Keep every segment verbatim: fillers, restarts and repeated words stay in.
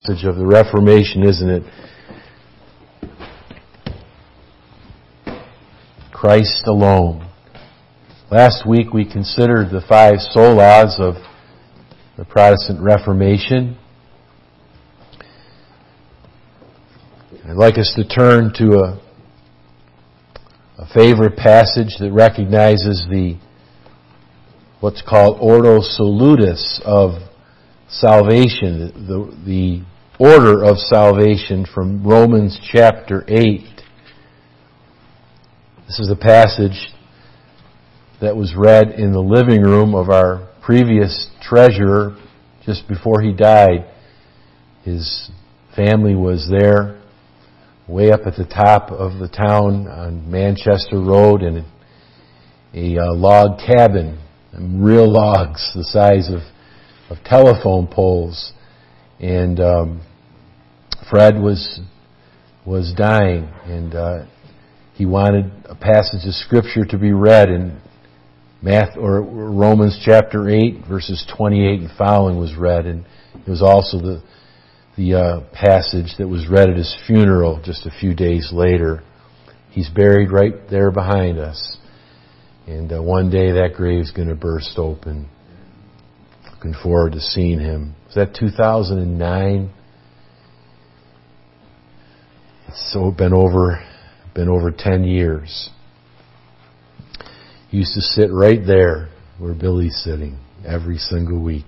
Message of the Reformation, isn't it? Christ alone. Last week we considered the five solas of the Protestant Reformation. I'd like us to turn to a, a favorite passage that recognizes the what's called Ordo Salutis of salvation, the, the order of salvation from Romans chapter eight. This is a passage that was read in the living room of our previous treasurer just before he died. His family was there, way up at the top of the town on Manchester Road in a, a uh, log cabin, real logs the size of, of telephone poles. And um, Fred was was dying, and uh, he wanted a passage of Scripture to be read in Math or Romans chapter eight, verses twenty-eight and following was read, and it was also the the uh, passage that was read at his funeral just a few days later. He's buried right there behind us, and uh, one day that grave's going to burst open. Looking forward to seeing him. Was that two thousand nine? It's so been over, been over ten years. He used to sit right there where Billy's sitting every single week.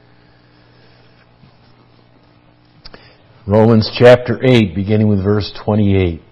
Romans chapter eight, beginning with verse twenty-eight.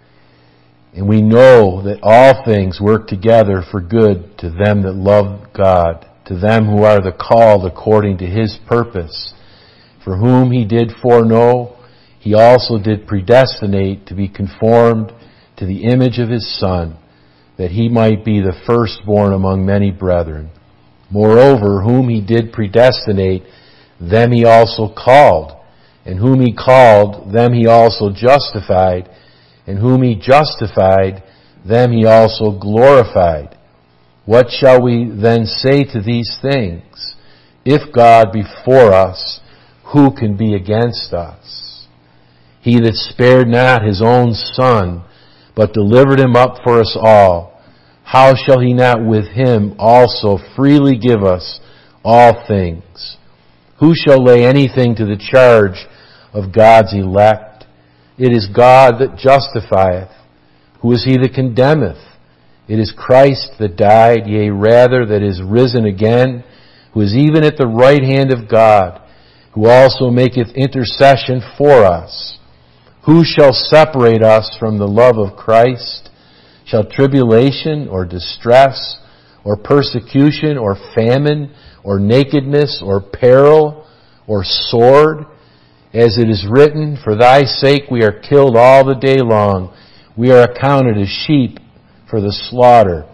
And we know that all things work together for good to them that love God, to them who are the called according to His purpose. For whom He did foreknow, He also did predestinate to be conformed to the image of His Son, that He might be the firstborn among many brethren. Moreover, whom He did predestinate, them He also called. And whom He called, them He also justified. And whom He justified, them He also glorified. What shall we then say to these things? If God be for us, who can be against us? He that spared not His own Son, but delivered Him up for us all, how shall He not with Him also freely give us all things? Who shall lay anything to the charge of God's elect? It is God that justifieth. Who is he that condemneth? It is Christ that died, yea, rather that is risen again, who is even at the right hand of God, who also maketh intercession for us. Who shall separate us from the love of Christ? Shall tribulation, or distress, or persecution, or famine, or nakedness, or peril, or sword? As it is written, for thy sake we are killed all the day long. We are accounted as sheep for the slaughter.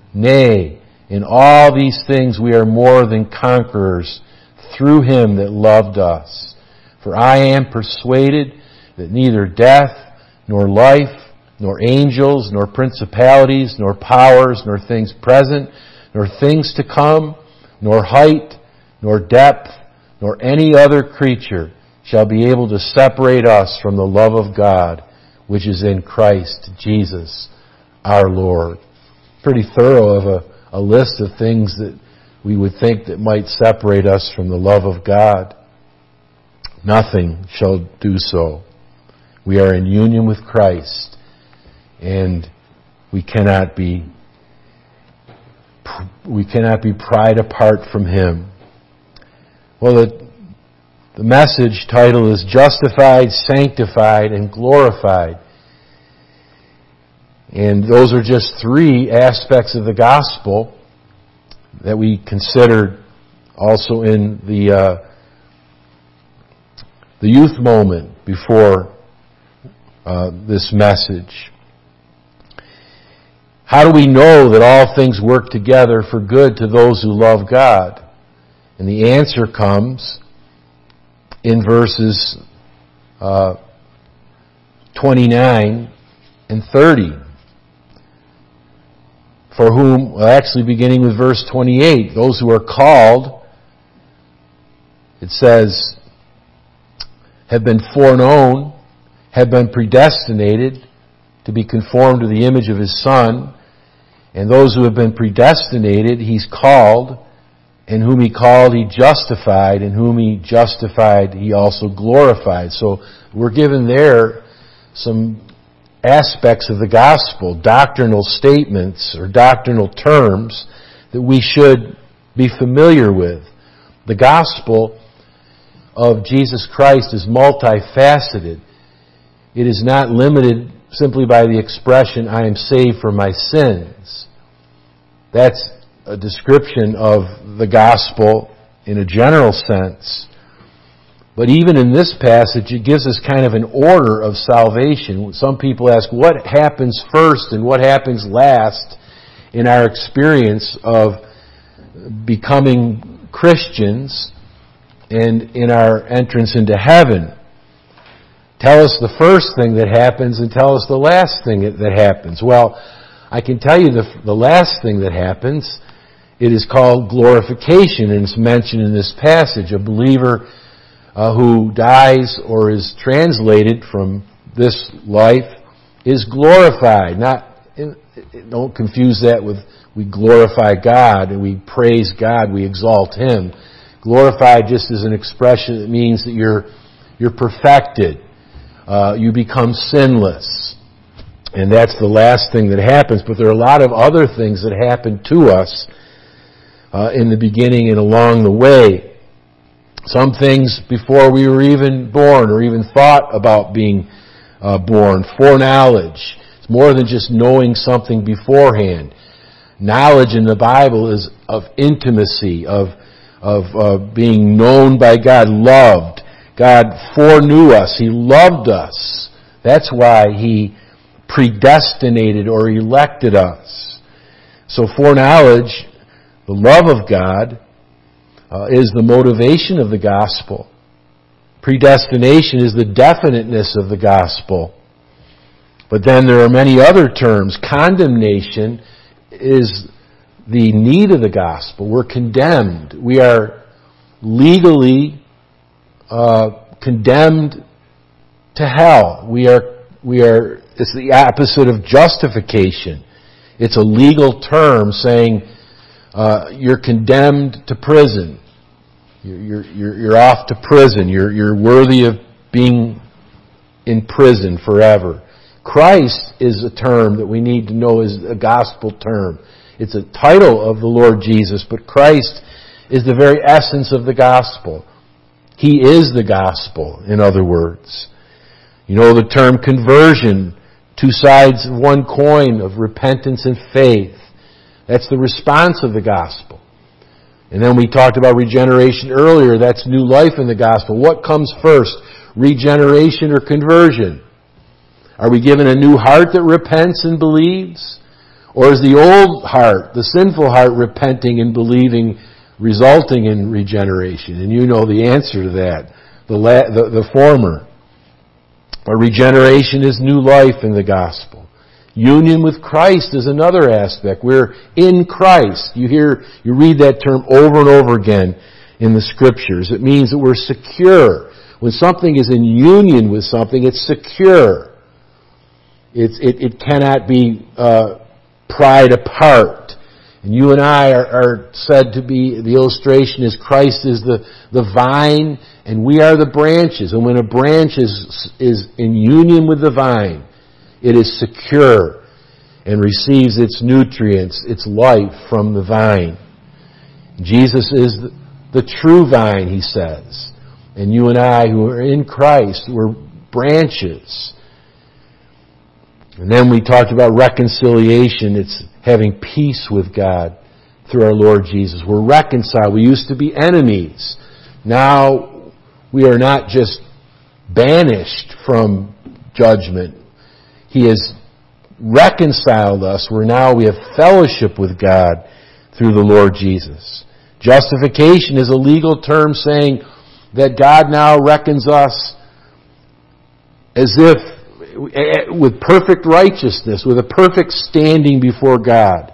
Nay, in all these things we are more than conquerors through Him that loved us. For I am persuaded that neither death, nor life, nor angels, nor principalities, nor powers, nor things present, nor things to come, nor height, nor depth, nor any other creature shall be able to separate us from the love of God, which is in Christ Jesus our Lord. Pretty thorough of a, a list of things that we would think that might separate us from the love of God. Nothing shall do so. We are in union with Christ, and we cannot be we cannot be pried apart from Him. Well, the The message title is Justified, Sanctified, and Glorified. And those are just three aspects of the gospel that we considered also in the uh, the youth moment before uh, this message. How do we know that all things work together for good to those who love God? And the answer comes in verses uh, twenty-nine and thirty. For whom, well, actually beginning with verse twenty-eight, those who are called, it says, have been foreknown, have been predestinated to be conformed to the image of His Son. And those who have been predestinated, He's called. And whom He called, He justified. And whom He justified, He also glorified. So we're given there some aspects of the gospel, doctrinal statements or doctrinal terms that we should be familiar with. The gospel of Jesus Christ is multifaceted. It is not limited simply by the expression, I am saved from my sins. That's a description of the gospel in a general sense. But even in this passage, it gives us kind of an order of salvation. Some people ask, what happens first and what happens last in our experience of becoming Christians and in our entrance into heaven? Tell us the first thing that happens and tell us the last thing that happens. Well, I can tell you the, the last thing that happens. It is called glorification, and it's mentioned in this passage. A believer uh, who dies or is translated from this life is glorified. Not, don't confuse that with we glorify God and we praise God, we exalt Him. Glorified just as an expression that means that you're you're perfected. Uh, you become sinless. And that's the last thing that happens. But there are a lot of other things that happen to us uh, in the beginning and along the way. Some things before we were even born or even thought about being uh, born. Foreknowledge. It's more than just knowing something beforehand. Knowledge in the Bible is of intimacy, of of uh, being known by God, loved. God foreknew us. He loved us. That's why He predestinated or elected us. So foreknowledge, the love of God, uh, is the motivation of the gospel. Predestination is the definiteness of the gospel. But then there are many other terms. Condemnation is the need of the gospel. We're condemned. We are legally uh, condemned to hell. We are, we are, it's the opposite of justification. It's a legal term saying uh, you're condemned to prison. You're, you're, you're off to prison. You're, you're worthy of being in prison forever. Christ is a term that we need to know is a gospel term. It's a title of the Lord Jesus, but Christ is the very essence of the gospel. He is the gospel, in other words. You know the term conversion, two sides of one coin of repentance and faith. That's the response of the gospel. And then we talked about regeneration earlier. That's new life in the gospel. What comes first, regeneration or conversion? Are we given a new heart that repents and believes? Or is the old heart, the sinful heart, repenting and believing, resulting in regeneration? And you know the answer to that, the, la- the, the former. But regeneration is new life in the gospel. Union with Christ is another aspect. We're in Christ. You hear, you read that term over and over again in the Scriptures. It means that we're secure. When something is in union with something, it's secure. It's, it, it cannot be uh, pried apart. And you and I are, are said to be, the illustration is Christ is the, the vine and we are the branches. And when a branch is, is in union with the vine, it is secure and receives its nutrients, its life from the vine. Jesus is the, the true vine, he says. And you and I who are in Christ, we're branches. And then we talked about reconciliation. It's having peace with God through our Lord Jesus. We're reconciled. We used to be enemies. Now we are not just banished from judgment. He has reconciled us. We're now, we have fellowship with God through the Lord Jesus. Justification is a legal term saying that God now reckons us as if with perfect righteousness, with a perfect standing before God.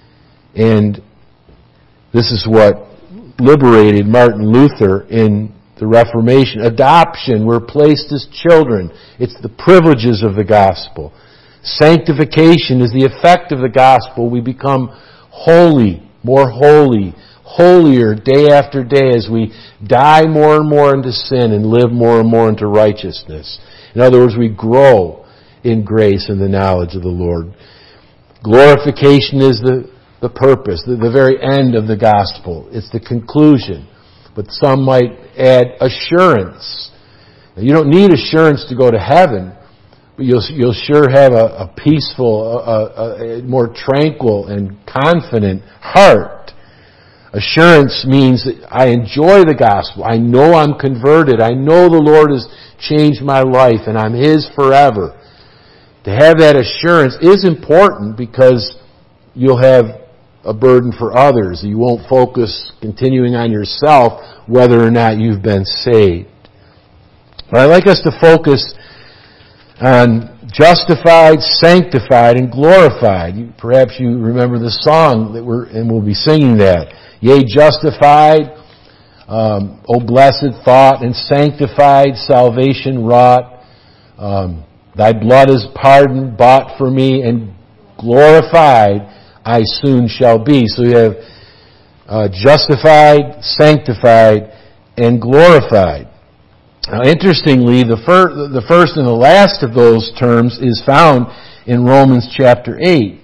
And this is what liberated Martin Luther in the Reformation. Adoption, we're placed as children. It's the privileges of the gospel. Sanctification is the effect of the gospel. We become holy, more holy, holier day after day as we die more and more into sin and live more and more into righteousness. In other words, we grow in grace and the knowledge of the Lord. Glorification is the, the purpose, the, the very end of the gospel. It's the conclusion. But some might add assurance. Now, you don't need assurance to go to heaven, but you'll, you'll sure have a, a peaceful, a, a, a more tranquil and confident heart. Assurance means that I enjoy the gospel. I know I'm converted. I know the Lord has changed my life and I'm His forever. To have that assurance is important because you'll have a burden for others. You won't focus continuing on yourself whether or not you've been saved. But I'd like us to focus on justified, sanctified, and glorified. Perhaps you remember the song that we're, and we'll be singing that. Yea, justified, um, O blessed thought, and sanctified, salvation wrought. Um, Thy blood is pardoned, bought for me, and glorified I soon shall be. So you have uh, justified, sanctified, and glorified. Now, interestingly, the, fir- the first and the last of those terms is found in Romans chapter eight.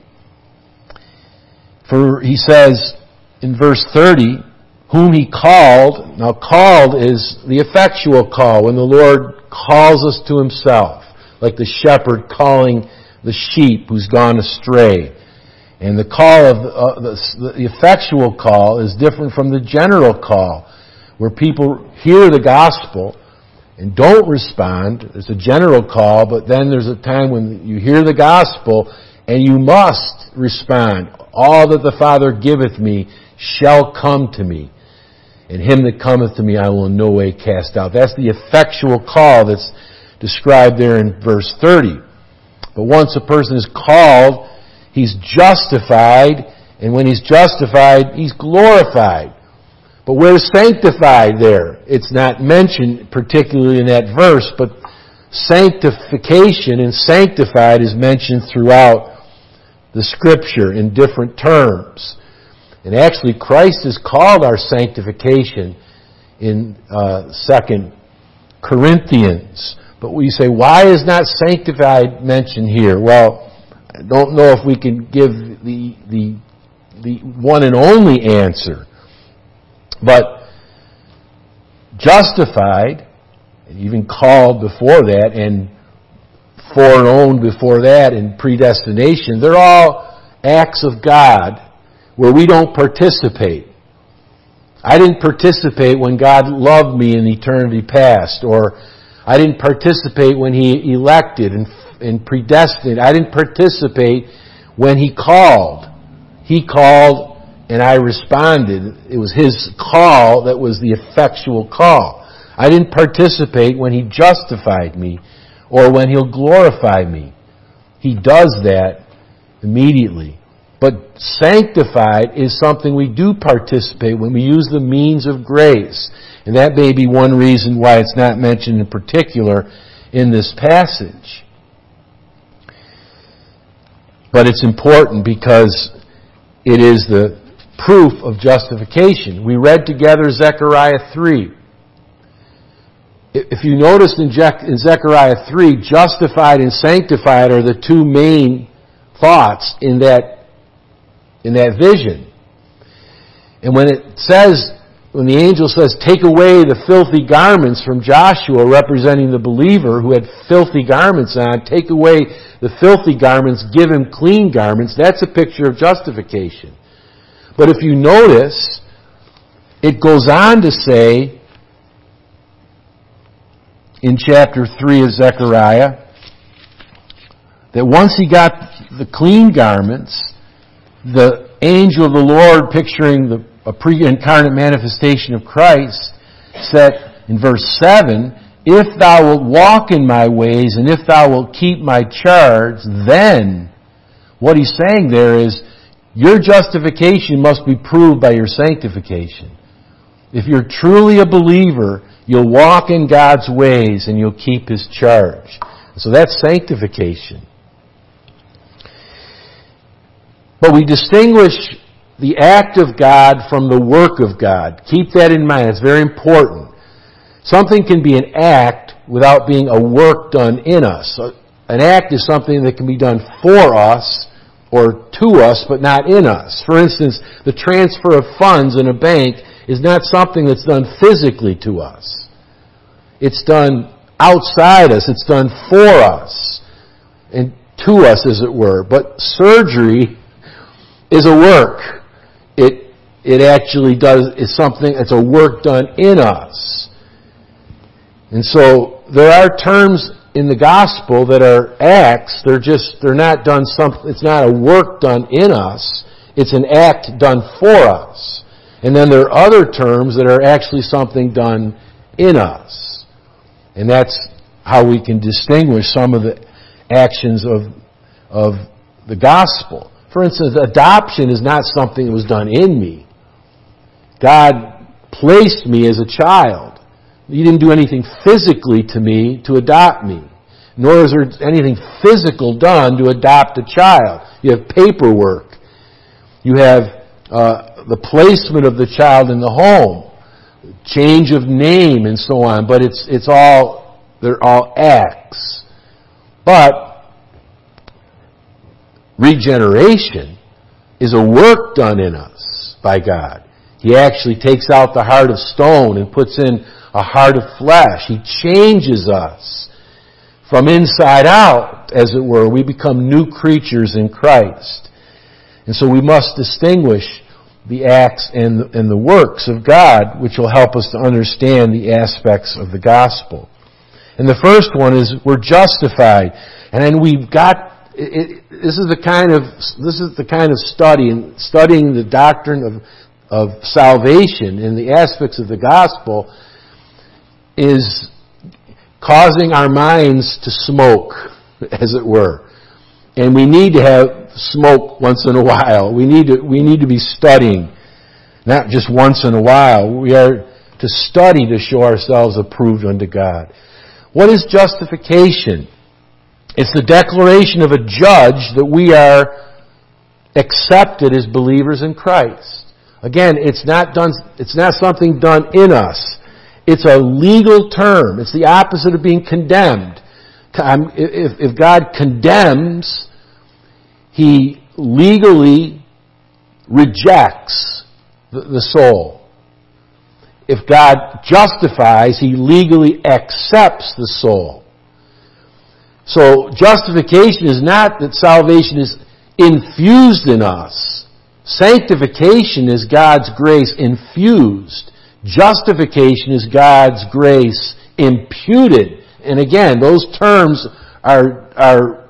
For he says in verse thirty, whom He called. Now, called is the effectual call, when the Lord calls us to Himself, like the shepherd calling the sheep who's gone astray. And the call of uh, the, the effectual call is different from the general call, where people hear the gospel and don't respond. There's a general call, but then there's a time when you hear the gospel and you must respond. All that the Father giveth me shall come to me, and him that cometh to me I will in no way cast out. That's the effectual call that's described there in verse thirty. But once a person is called, he's justified, and when he's justified, he's glorified. But where's sanctified there? It's not mentioned particularly in that verse, but sanctification and sanctified is mentioned throughout the Scripture in different terms. And actually, Christ is called our sanctification in uh, Second Corinthians. But we say, why is not sanctified mentioned here? Well, I don't know if we can give the the the one and only answer. But justified, and even called before that, and foreknown before that, and predestination, they're all acts of God where we don't participate. I didn't participate when God loved me in eternity past, or I didn't participate when He elected and, and predestined. I didn't participate when He called. He called and I responded. It was His call that was the effectual call. I didn't participate when He justified me or when He'll glorify me. He does that immediately. But sanctified is something we do participate when we use the means of grace. And that may be one reason why it's not mentioned in particular in this passage. But it's important because it is the proof of justification. We read together Zechariah three. If you notice in Zechariah three, justified and sanctified are the two main thoughts in that, in that vision. And when it says, when the angel says, take away the filthy garments from Joshua, representing the believer who had filthy garments on, take away the filthy garments, give him clean garments, that's a picture of justification. But if you notice, it goes on to say, in chapter three of Zechariah, that once he got the clean garments, the angel of the Lord, picturing the, a pre-incarnate manifestation of Christ, said in verse seven, if thou wilt walk in my ways, and if thou wilt keep my charge, then, what he's saying there is, your justification must be proved by your sanctification. If you're truly a believer, You'll walk in God's ways and you'll keep His charge. So that's sanctification. But we distinguish the act of God from the work of God. Keep that in mind. It's very important. Something can be an act without being a work done in us. An act is something that can be done for us or to us, but not in us. For instance, the transfer of funds in a bank is not something that's done physically to us. It's done outside us. It's done for us and to us, as it were. But surgery is a work. It it actually does is something. It's a work done in us. And so there are terms in the gospel that are acts. They're just they're not done something. It's not a work done in us. It's an act done for us. And then there are other terms that are actually something done in us. And that's how we can distinguish some of the actions of of the gospel. For instance, adoption is not something that was done in me. God placed me as a child. He didn't do anything physically to me to adopt me. Nor is there anything physical done to adopt a child. You have paperwork. You have uh, the placement of the child in the home, change of name, and so on. But it's it's all they're all acts. But regeneration is a work done in us by God. He actually takes out the heart of stone and puts in a heart of flesh. He changes us from inside out, as it were. We become new creatures in Christ. And so we must distinguish the acts and the, and the works of God, which will help us to understand the aspects of the gospel. And the first one is we're justified. And then we've got It, it, this is the kind of this is the kind of study, studying the doctrine of of salvation and the aspects of the gospel is causing our minds to smoke, as it were. And we need to have smoke once in a while. We need to we need to be studying, not just once in a while. We are to study to show ourselves approved unto God. What is justification? It's the declaration of a judge that we are accepted as believers in Christ. Again, it's not done, it's not something done in us. It's a legal term. It's the opposite of being condemned. If, if God condemns, He legally rejects the, the soul. If God justifies, He legally accepts the soul. So justification is not that salvation is infused in us. Sanctification is God's grace infused. Justification is God's grace imputed. And again, those terms are, are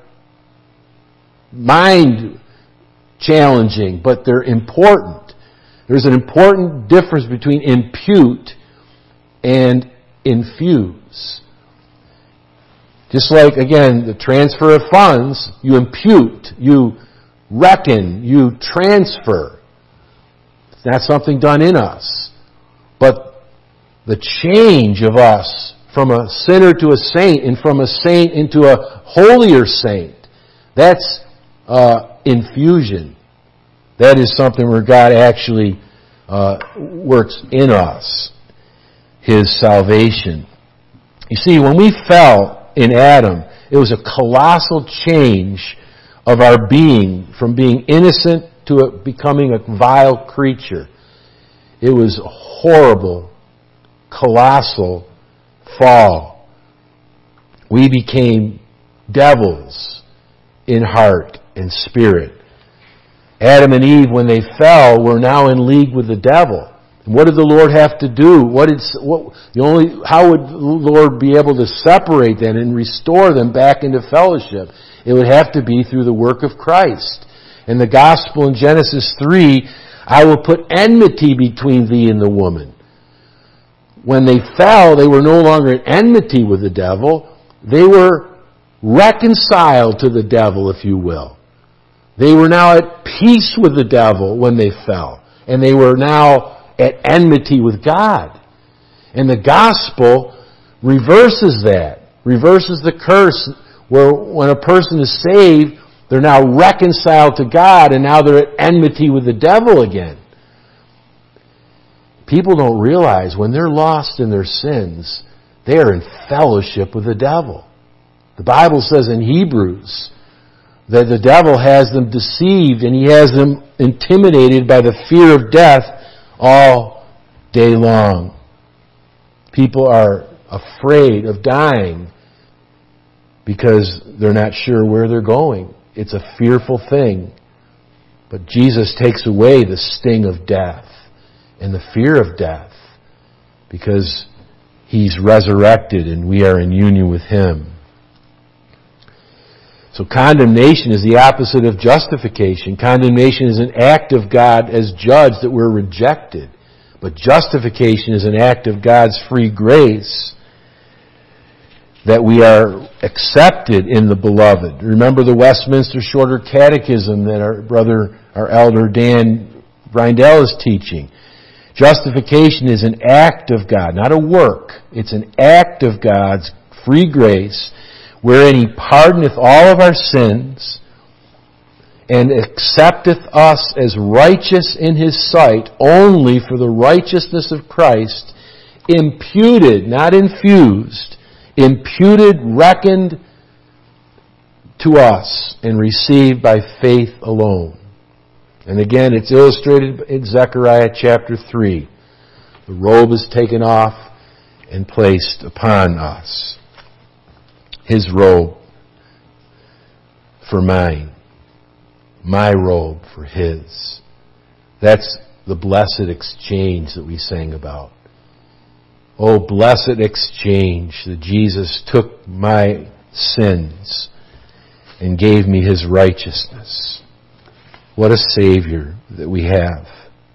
mind challenging, but they're important. There's an important difference between impute and infuse. Just like, again, the transfer of funds, you impute, you reckon, you transfer. It's not something done in us. But the change of us from a sinner to a saint and from a saint into a holier saint, that's uh, infusion. That is something where God actually uh, works in us, His salvation. You see, when we fell in Adam, it was a colossal change of our being from being innocent to a, becoming a vile creature. It was a horrible, colossal fall. We became devils in heart and spirit. Adam and Eve, when they fell, were now in league with the devil. And what did the Lord have to do? What did what the only how would the Lord be able to separate them and restore them back into fellowship? It would have to be through the work of Christ. In the gospel in Genesis three, I will put enmity between thee and the woman. When they fell, they were no longer in enmity with the devil. They were reconciled to the devil, if you will. They were now at peace with the devil when they fell. And they were now at enmity with God. And the gospel reverses that, reverses the curse, where when a person is saved, they're now reconciled to God, and now they're at enmity with the devil again. People don't realize when they're lost in their sins, they are in fellowship with the devil. The Bible says in Hebrews that the devil has them deceived and he has them intimidated by the fear of death all day long. People are afraid of dying because they're not sure where they're going. It's a fearful thing. But Jesus takes away the sting of death and the fear of death because He's resurrected and we are in union with Him. So condemnation is the opposite of justification. Condemnation is an act of God as judge that we're rejected. But justification is an act of God's free grace that we are accepted in the Beloved. Remember the Westminster Shorter Catechism that our brother, our elder Dan Brindell is teaching. Justification is an act of God, not a work. It's an act of God's free grace wherein He pardoneth all of our sins and accepteth us as righteous in His sight only for the righteousness of Christ, imputed, not infused, imputed, reckoned to us and received by faith alone. And again, it's illustrated in Zechariah chapter three. The robe is taken off and placed upon us. His robe for mine. My robe for His. That's the blessed exchange that we sang about. Oh, blessed exchange that Jesus took my sins and gave me His righteousness. What a Savior that we have.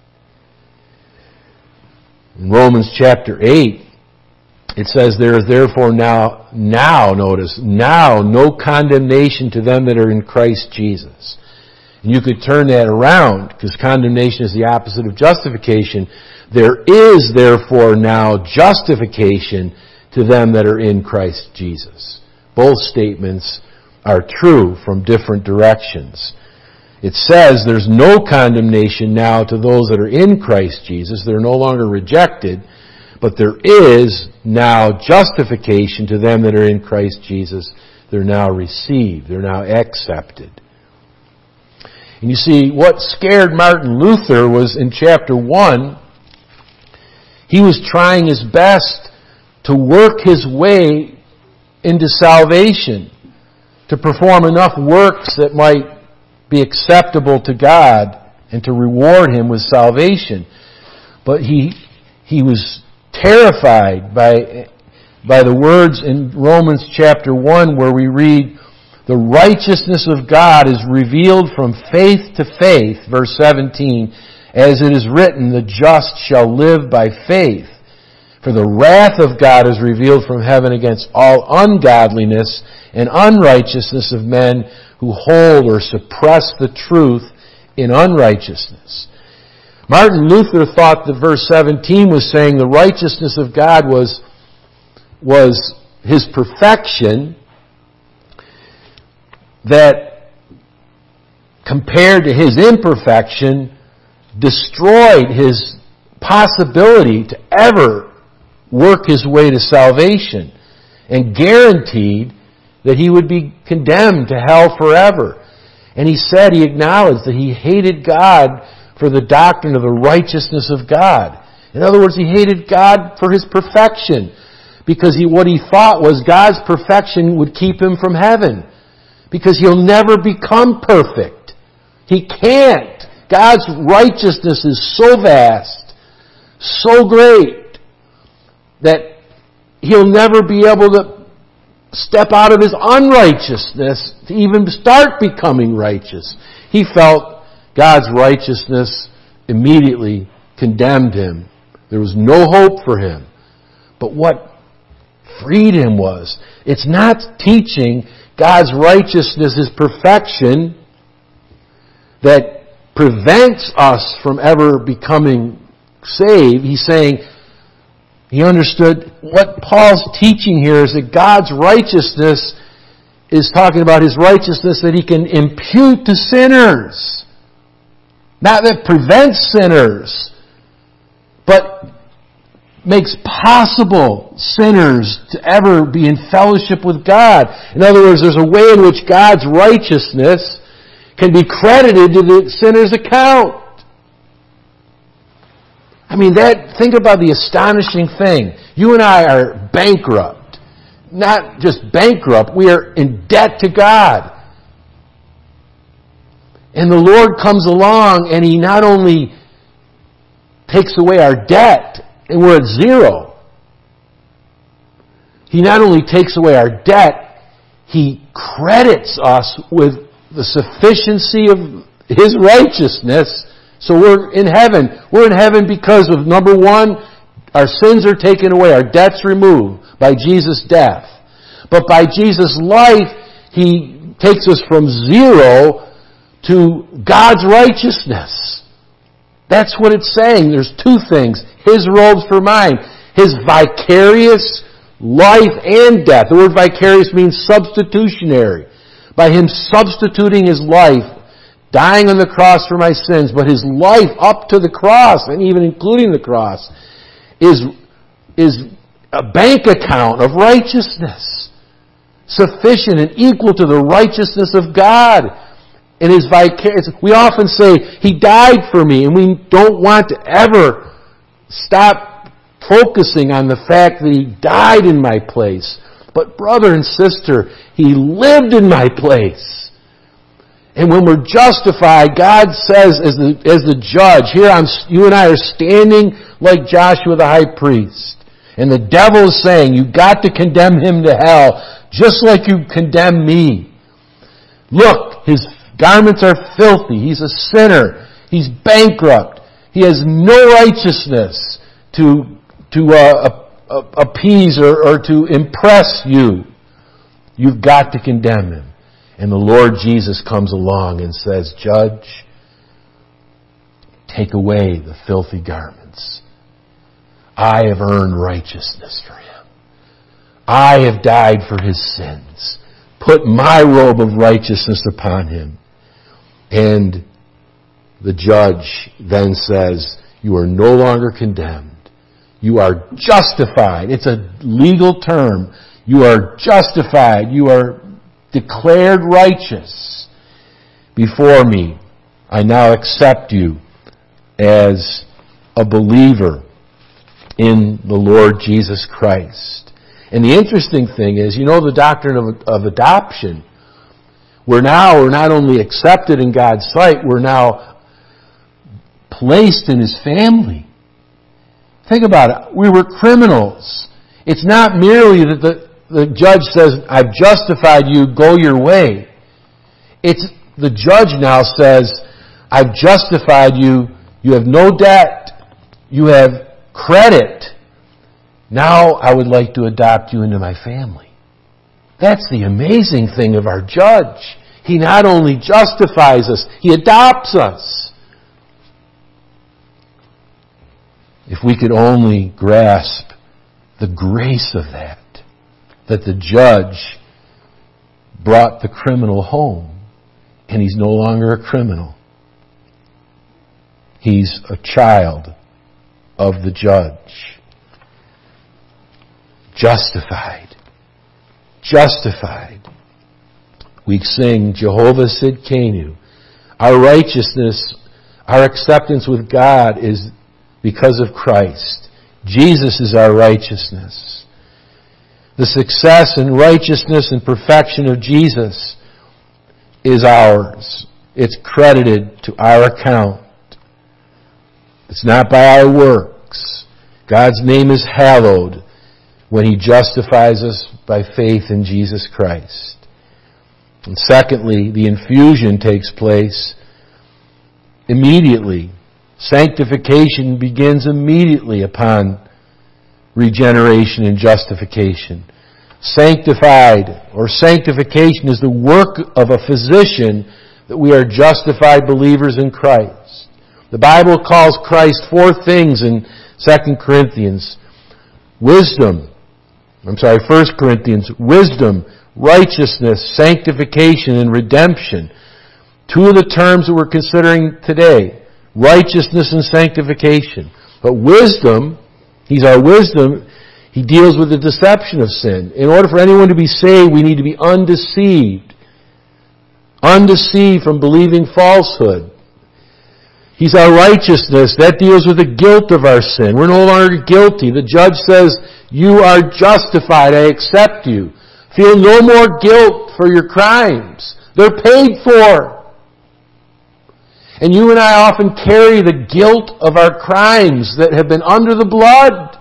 In Romans chapter eight, it says, there is therefore now, now, notice, now no condemnation to them that are in Christ Jesus. And you could turn that around, because condemnation is the opposite of justification. There is therefore now justification to them that are in Christ Jesus. Both statements are true from different directions. It says there's no condemnation now to those that are in Christ Jesus. They're no longer rejected. But there is now justification to them that are in Christ Jesus. They're now received. They're now accepted. And you see, what scared Martin Luther was in chapter one, he was trying his best to work his way into salvation, to perform enough works that might be acceptable to God and to reward him with salvation. But he he was terrified by, by the words in Romans chapter one where we read, the righteousness of God is revealed from faith to faith, verse seventeen, as it is written, the just shall live by faith. For the wrath of God is revealed from heaven against all ungodliness and unrighteousness of men who hold or suppress the truth in unrighteousness. Martin Luther thought that verse seventeen was saying the righteousness of God was, was His perfection, that compared to His imperfection destroyed His possibility to ever work His way to salvation and guaranteed that He would be condemned to hell forever. And he said, he acknowledged that he hated God for the doctrine of the righteousness of God. In other words, he hated God for His perfection because he, what he thought was God's perfection would keep him from heaven. Because he'll never become perfect. He can't. God's righteousness is so vast, so great, that he'll never be able to step out of his unrighteousness to even start becoming righteous. He felt God's righteousness immediately condemned him. There was no hope for him. But what freed him was, it's not teaching God's righteousness is perfection that prevents us from ever becoming saved. He's saying He understood what Paul's teaching here is that God's righteousness is talking about His righteousness that He can impute to sinners. Not that prevents sinners, but makes possible sinners to ever be in fellowship with God. In other words, there's a way in which God's righteousness can be credited to the sinner's account. I mean, that, think about the astonishing thing. You and I are bankrupt. Not just bankrupt, we are in debt to God. And the Lord comes along and He not only takes away our debt, and we're at zero. He not only takes away our debt, He credits us with the sufficiency of His righteousness. So we're in heaven. We're in heaven because of, number one, our sins are taken away, our debts removed by Jesus' death. But by Jesus' life, He takes us from zero to God's righteousness. That's what it's saying. There's two things. His robes for mine. His vicarious life and death. The word vicarious means substitutionary. By Him substituting His life, dying on the cross for my sins, but His life up to the cross, and even including the cross, is, is a bank account of righteousness. Sufficient and equal to the righteousness of God. And His vicarious, we often say, He died for me, and we don't want to ever stop focusing on the fact that He died in my place. But brother and sister, He lived in my place. And when we're justified, God says as the, as the judge, here I'm, you and I are standing like Joshua the high priest. And the devil is saying, you've got to condemn him to hell, just like you condemn me. Look, his garments are filthy. He's a sinner. He's bankrupt. He has no righteousness to, to uh, uh, appease or, or to impress you. You've got to condemn him. And the Lord Jesus comes along and says, Judge, take away the filthy garments. I have earned righteousness for him. I have died for his sins. Put my robe of righteousness upon him. And the judge then says, you are no longer condemned. You are justified. It's a legal term. You are justified. You are declared righteous before me. I now accept you as a believer in the Lord Jesus Christ. And the interesting thing is, you know the doctrine of, of adoption. We're now, we're not only accepted in God's sight, we're now placed in His family. Think about it. We were criminals. It's not merely that the, the judge says, I've justified you, go your way. It's the judge now says, I've justified you, you have no debt, you have credit. Now I would like to adopt you into my family. That's the amazing thing of our judge. He not only justifies us, He adopts us. If we could only grasp the grace of that, that the judge brought the criminal home, and he's no longer a criminal. He's a child of the judge. Justified. Justified. We sing Jehovah Sidkenu. Our righteousness, our acceptance with God is because of Christ. Jesus is our righteousness. The success and righteousness and perfection of Jesus is ours. It's credited to our account. It's not by our works. God's name is hallowed when He justifies us by faith in Jesus Christ. And secondly, the infusion takes place immediately. Sanctification begins immediately upon regeneration and justification. Sanctified or sanctification is the work of a physician that we are justified believers in Christ. The Bible calls Christ four things in Second Corinthians. wisdom. I'm sorry, First Corinthians, wisdom, righteousness, sanctification, and redemption. Two of the terms that we're considering today, righteousness and sanctification. But wisdom, He's our wisdom, He deals with the deception of sin. In order for anyone to be saved, we need to be undeceived. Undeceived from believing falsehood. He's our righteousness. That deals with the guilt of our sin. We're no longer guilty. The judge says, you are justified. I accept you. Feel no more guilt for your crimes. They're paid for. And you and I often carry the guilt of our crimes that have been under the blood.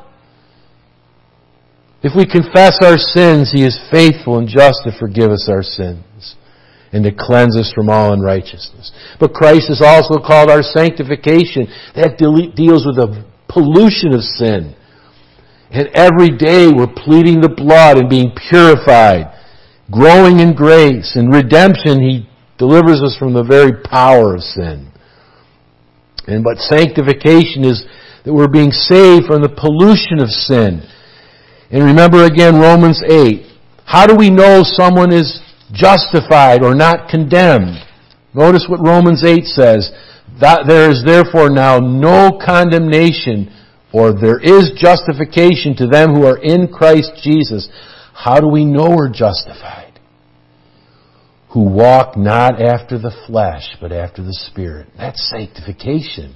If we confess our sins, He is faithful and just to forgive us our sins and to cleanse us from all unrighteousness. But Christ is also called our sanctification. That deals with the pollution of sin. And every day we're pleading the blood and being purified, growing in grace. In redemption, He delivers us from the very power of sin. And but sanctification is that we're being saved from the pollution of sin. And remember again Romans eight. How do we know someone is justified or not condemned? Notice what Romans eight says. That there is therefore now no condemnation, or there is justification to them who are in Christ Jesus. How do we know we're justified? Who walk not after the flesh, but after the Spirit. That's sanctification.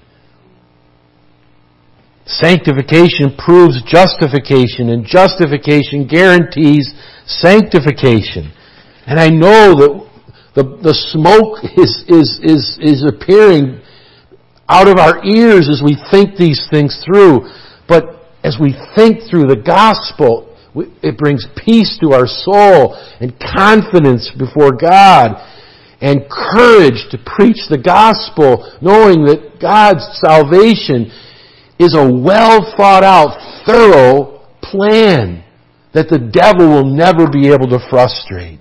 Sanctification proves justification, and justification guarantees sanctification. And I know that the, the smoke is, is, is, is appearing out of our ears as we think these things through. But as we think through the gospel, it brings peace to our soul and confidence before God and courage to preach the gospel, knowing that God's salvation is a well thought out, thorough plan that the devil will never be able to frustrate.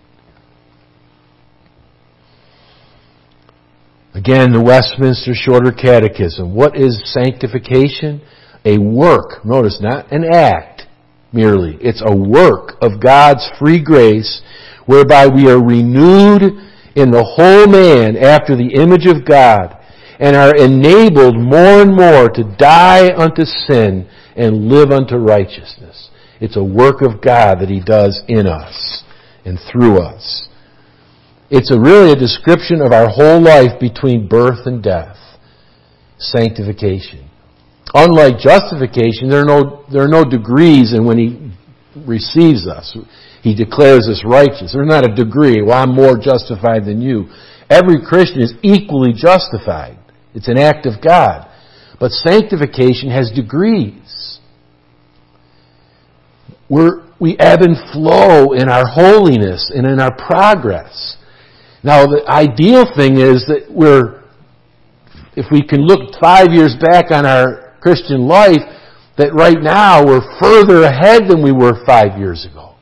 Again, the Westminster Shorter Catechism. What is sanctification? A work. Notice, not an act merely. It's a work of God's free grace whereby we are renewed in the whole man after the image of God and are enabled more and more to die unto sin and live unto righteousness. It's a work of God that He does in us and through us. It's a really a description of our whole life between birth and death. Sanctification. Unlike justification, there are no, there are no degrees in when He receives us. He declares us righteous. There's not a degree. Well, I'm more justified than you. Every Christian is equally justified. It's an act of God. But sanctification has degrees. We're, we ebb and flow in our holiness and in our progress. Now, the ideal thing is that we're, if we can look five years back on our Christian life, that right now we're further ahead than we were five years ago.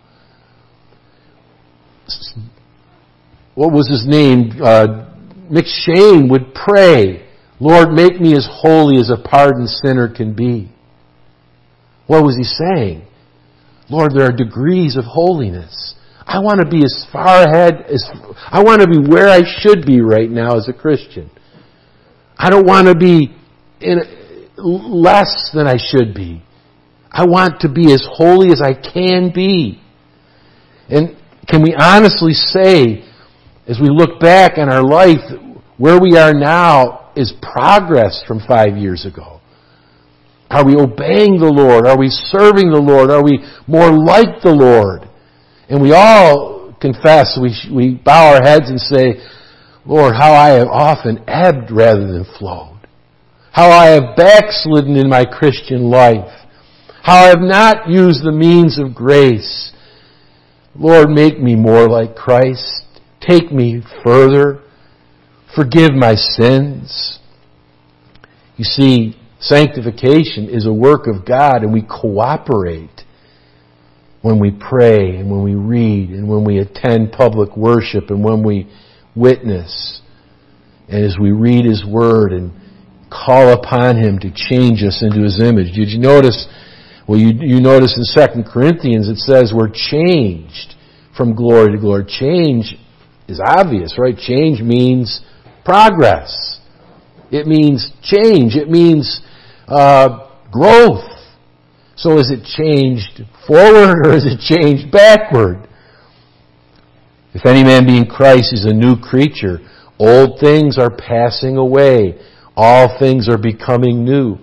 What was his name? Uh, McShane would pray, Lord, make me as holy as a pardoned sinner can be. What was he saying? Lord, there are degrees of holiness. I want to be as far ahead as, I want to be where I should be right now as a Christian. I don't want to be in less than I should be. I want to be as holy as I can be. And can we honestly say, as we look back on our life, where we are now is progress from five years ago? Are we obeying the Lord? Are we serving the Lord? Are we more like the Lord? And we all confess, we, we bow our heads and say, Lord, how I have often ebbed rather than flowed. How I have backslidden in my Christian life. How I have not used the means of grace. Lord, make me more like Christ. Take me further. Forgive my sins. You see, sanctification is a work of God, and we cooperate when we pray and when we read and when we attend public worship and when we witness and as we read His Word and call upon Him to change us into His image. Did you notice Well, you, you notice in Second Corinthians it says we're changed from glory to glory. Change is obvious, right? Change means progress. It means change. It means uh, growth. So is it changed forward or is it changed backward? If any man be in Christ, is a new creature. Old things are passing away. All things are becoming new.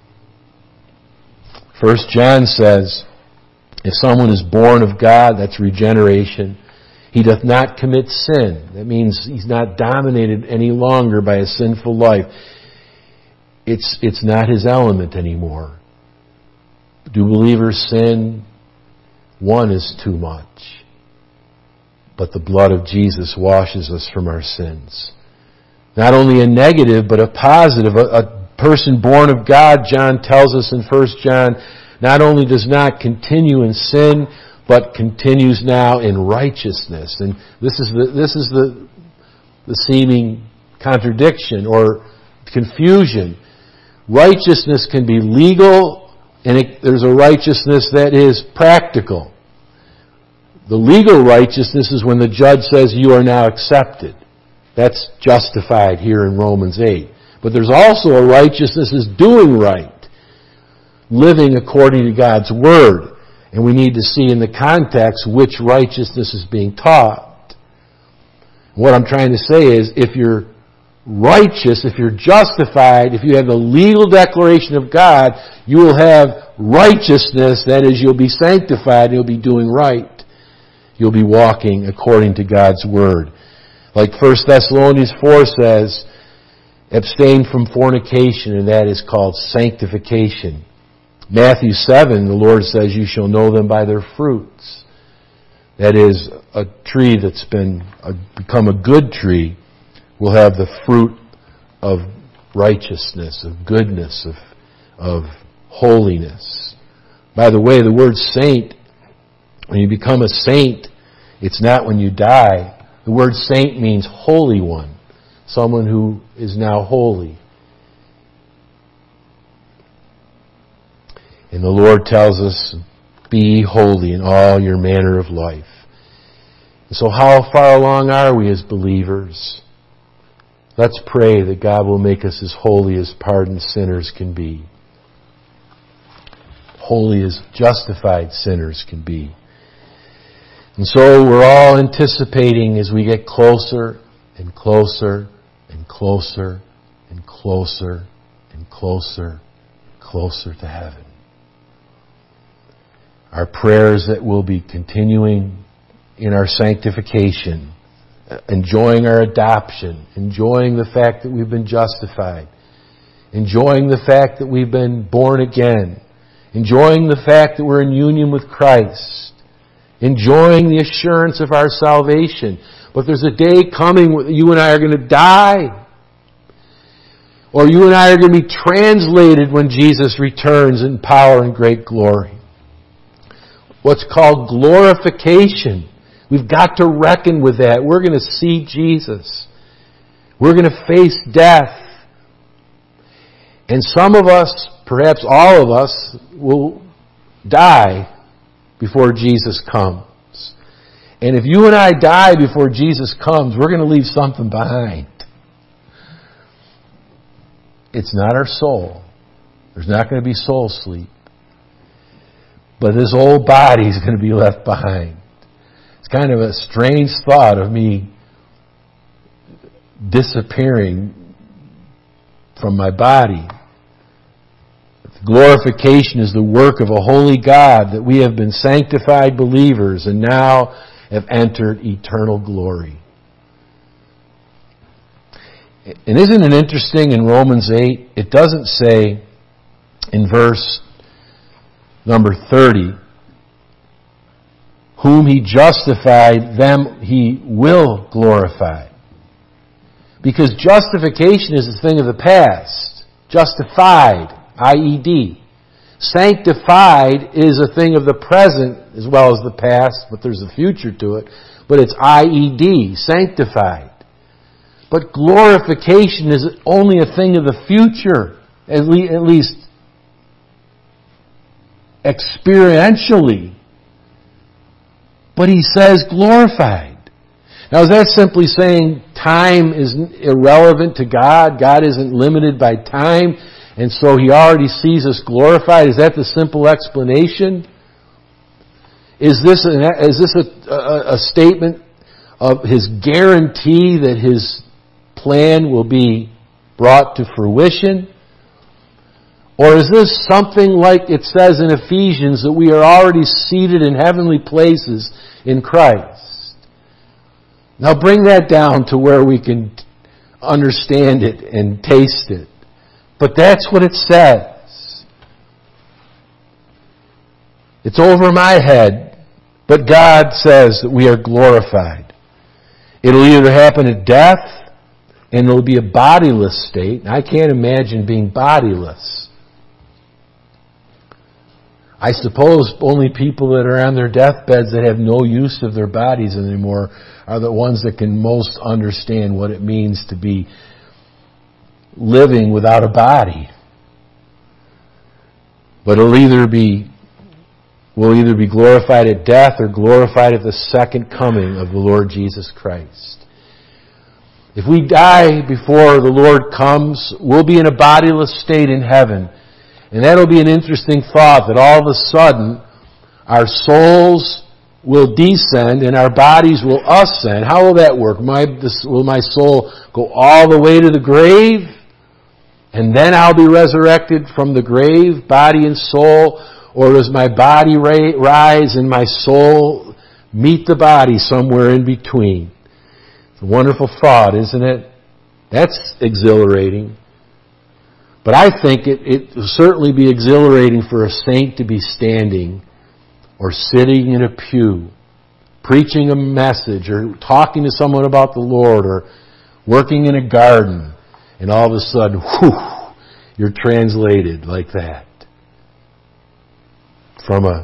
First John says, if someone is born of God, that's regeneration, he doth not commit sin. That means he's not dominated any longer by a sinful life. It's, it's not his element anymore. Do believers sin? One is too much. But the blood of Jesus washes us from our sins. Not only a negative, but a positive. A, a person born of God, John tells us in First John, not only does not continue in sin, but continues now in righteousness. And this is the, this is the, the seeming contradiction or confusion. Righteousness can be legal, and it, there's a righteousness that is practical. The legal righteousness is when the judge says you are now accepted. That's justified here in Romans eight. But there's also a righteousness is doing right, living according to God's Word. And we need to see in the context which righteousness is being taught. What I'm trying to say is, if you're righteous, if you're justified, if you have the legal declaration of God, you will have righteousness. That is, you'll be sanctified, you'll be doing right. You'll be walking according to God's Word. Like First Thessalonians four says, abstain from fornication, and that is called sanctification. Matthew seven, the Lord says, you shall know them by their fruits. That is, a tree that's been a, become a good tree will have the fruit of righteousness, of goodness, of, of holiness. By the way, the word saint, when you become a saint, it's not when you die. The word saint means holy one, someone who is now holy. And the Lord tells us, be holy in all your manner of life. And so how far along are we as believers? Let's pray that God will make us as holy as pardoned sinners can be. Holy as justified sinners can be. And so we're all anticipating as we get closer and closer and closer and closer and closer, closer to heaven. Our prayers that we'll be continuing in our sanctification, enjoying our adoption, enjoying the fact that we've been justified, enjoying the fact that we've been born again, enjoying the fact that we're in union with Christ, enjoying the assurance of our salvation. But there's a day coming when you and I are going to die. Or you and I are going to be translated when Jesus returns in power and great glory. What's called glorification. We've got to reckon with that. We're going to see Jesus. We're going to face death. And some of us, perhaps all of us, will die before Jesus comes. And if you and I die before Jesus comes, we're going to leave something behind. It's not our soul. There's not going to be soul sleep. But this old body is going to be left behind. It's kind of a strange thought of me disappearing from my body. Glorification is the work of a holy God, that we have been sanctified believers and now have entered eternal glory. And isn't it interesting in Romans eight, it doesn't say in verse number thirty, whom he justified, them he will glorify. Because justification is a thing of the past. Justified, I E D. Sanctified is a thing of the present as well as the past, but there's a future to it. But it's I E D, sanctified. But glorification is only a thing of the future, at, le- at least experientially. But he says glorified. Now is that simply saying time is irrelevant to God? God isn't limited by time, and so He already sees us glorified? Is that the simple explanation? Is this an, is this a, a, a statement of His guarantee that His plan will be brought to fruition? Or is this something like it says in Ephesians that we are already seated in heavenly places in Christ? Now bring that down to where we can understand it and taste it. But that's what it says. It's over my head, but God says that we are glorified. It'll either happen at death, and it'll be a bodiless state. I can't imagine being bodiless. I suppose only people that are on their deathbeds that have no use of their bodies anymore are the ones that can most understand what it means to be living without a body. But it'll either be, we'll either be glorified at death or glorified at the second coming of the Lord Jesus Christ. If we die before the Lord comes, we'll be in a bodiless state in heaven. And that'll be an interesting thought, that all of a sudden our souls will descend and our bodies will ascend. How will that work? My, this, will my soul go all the way to the grave? And then I'll be resurrected from the grave, body and soul? Or does my body ra- rise and my soul meet the body somewhere in between? It's a wonderful thought, isn't it? That's exhilarating. But I think it, it will certainly be exhilarating for a saint to be standing or sitting in a pew, preaching a message or talking to someone about the Lord or working in a garden, and all of a sudden, whew, you're translated like that. From a,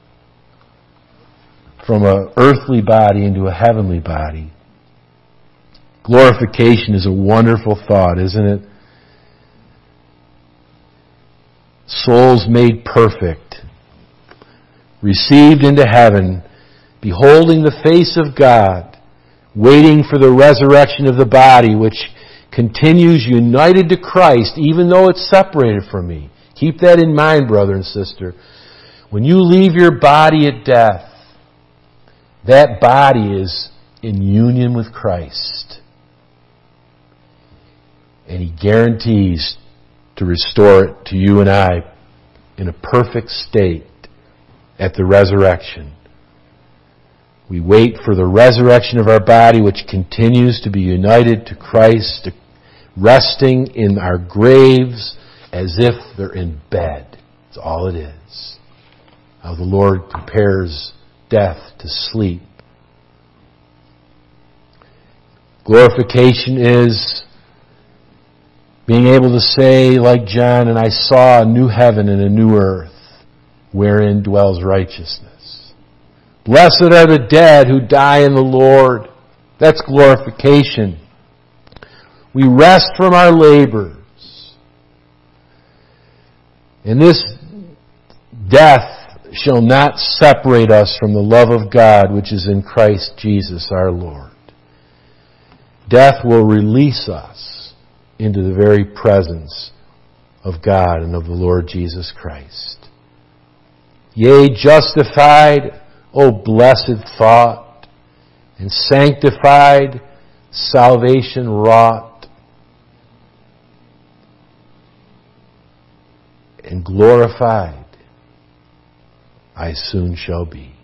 from a earthly body into a heavenly body. Glorification is a wonderful thought, isn't it? Souls made perfect, received into heaven, beholding the face of God, waiting for the resurrection of the body, which continues united to Christ, even though it's separated from me. Keep that in mind, brother and sister. When you leave your body at death, that body is in union with Christ. And He guarantees to restore it to you and I in a perfect state at the resurrection. We wait for the resurrection of our body, which continues to be united to Christ, resting in our graves as if they're in bed. That's all it is. How the Lord compares death to sleep. Glorification is being able to say, like John, and I saw a new heaven and a new earth, wherein dwells righteousness. Blessed are the dead who die in the Lord. That's glorification. We rest from our labors. And this death shall not separate us from the love of God which is in Christ Jesus our Lord. Death will release us into the very presence of God and of the Lord Jesus Christ. Yea, justified, O blessed thought, and sanctified, salvation wrought, and glorified, I soon shall be.